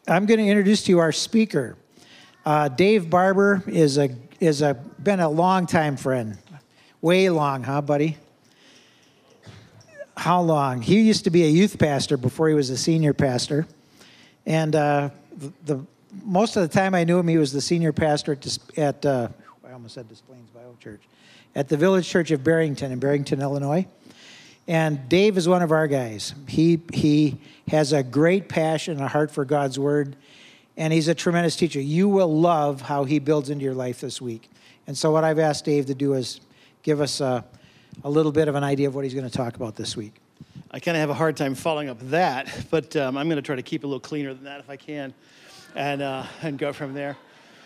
I'm going to introduce to you our speaker. Dave Barber is been a long-time friend. Way long, huh, buddy? How long? He used to be a youth pastor before he was a senior pastor. And most of the time I knew him, he was the senior pastor at I almost said Des Plaines Bible Church, at the Village Church of Barrington in Barrington, Illinois. And Dave is one of our guys. He has a great passion and a heart for God's Word, and he's a tremendous teacher. You will love how he builds into your life this week. And so what I've asked Dave to do is give us a little bit of an idea of what he's going to talk about this week. I kind of have a hard time following up that, but I'm going to try to keep it a little cleaner than that if I can, and go from there.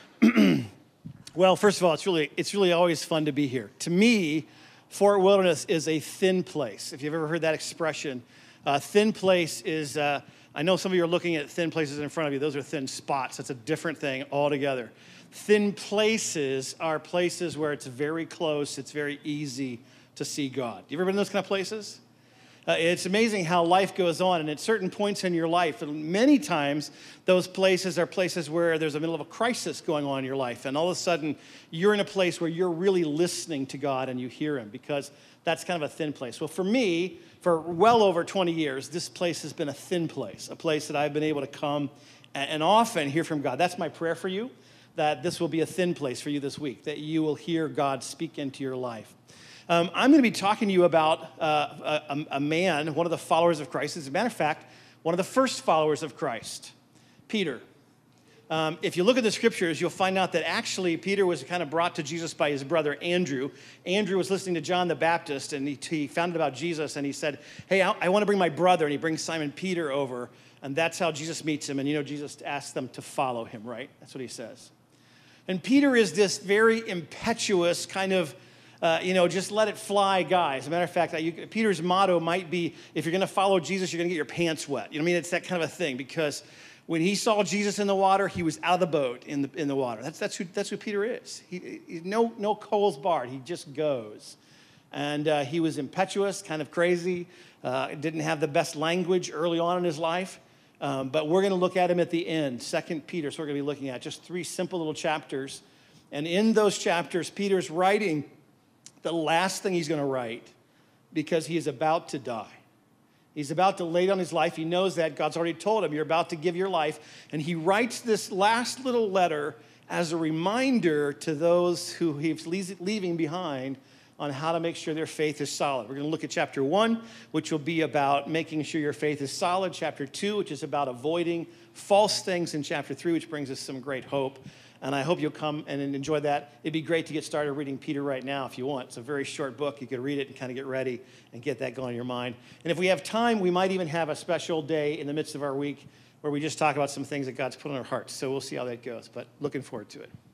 Well, first of all, it's really always fun to be here. To me, Fort Wilderness is a thin place. If you've ever heard that expression, thin place is, I know some of you are looking at thin places in front of you. Those are thin spots. That's a different thing altogether. Thin places are places where it's very close. It's very easy to see God. You ever been in those kind of places? It's amazing how life goes on, and at certain points in your life, and many times those places are places where there's a middle of a crisis going on in your life, and all of a sudden you're in a place where you're really listening to God and you hear Him, because that's kind of a thin place. Well, for me, for well over 20 years, this place has been a thin place, a place that I've been able to come and often hear from God. That's my prayer for you, that this will be a thin place for you this week, that you will hear God speak into your life. I'm going to be talking to you about a man, one of the followers of Christ. As a matter of fact, one of the first followers of Christ, Peter. If you look at the scriptures, you'll find out that actually Peter was kind of brought to Jesus by his brother Andrew. Andrew was listening to John the Baptist, and he found out about Jesus, and he said, hey, I want to bring my brother, and he brings Simon Peter over, and that's how Jesus meets him, and Jesus asks them to follow him, right? That's what he says. And Peter is this very impetuous kind of just let it fly guy. As a matter of fact, Peter's motto might be, if you're going to follow Jesus, you're going to get your pants wet. You know what I mean? It's that kind of a thing, because when he saw Jesus in the water, he was out of the boat in the water. That's who Peter is. He no coals barred. He just goes. And he was impetuous, kind of crazy, didn't have the best language early on in his life. But we're going to look at him at the end, 2 Peter. So we're going to be looking at just 3 simple little chapters. And in those chapters, Peter's writing the last thing he's going to write, because he is about to die. He's about to lay down his life. He knows that. God's already told him, you're about to give your life. And he writes this last little letter as a reminder to those who he's leaving behind on how to make sure their faith is solid. We're going to look at chapter 1, which will be about making sure your faith is solid. Chapter 2, which is about avoiding false things. And chapter 3, which brings us some great hope. And I hope you'll come and enjoy that. It'd be great to get started reading Peter right now if you want. It's a very short book. You could read it and kind of get ready and get that going in your mind. And if we have time, we might even have a special day in the midst of our week where we just talk about some things that God's put on our hearts. So we'll see how that goes, but looking forward to it.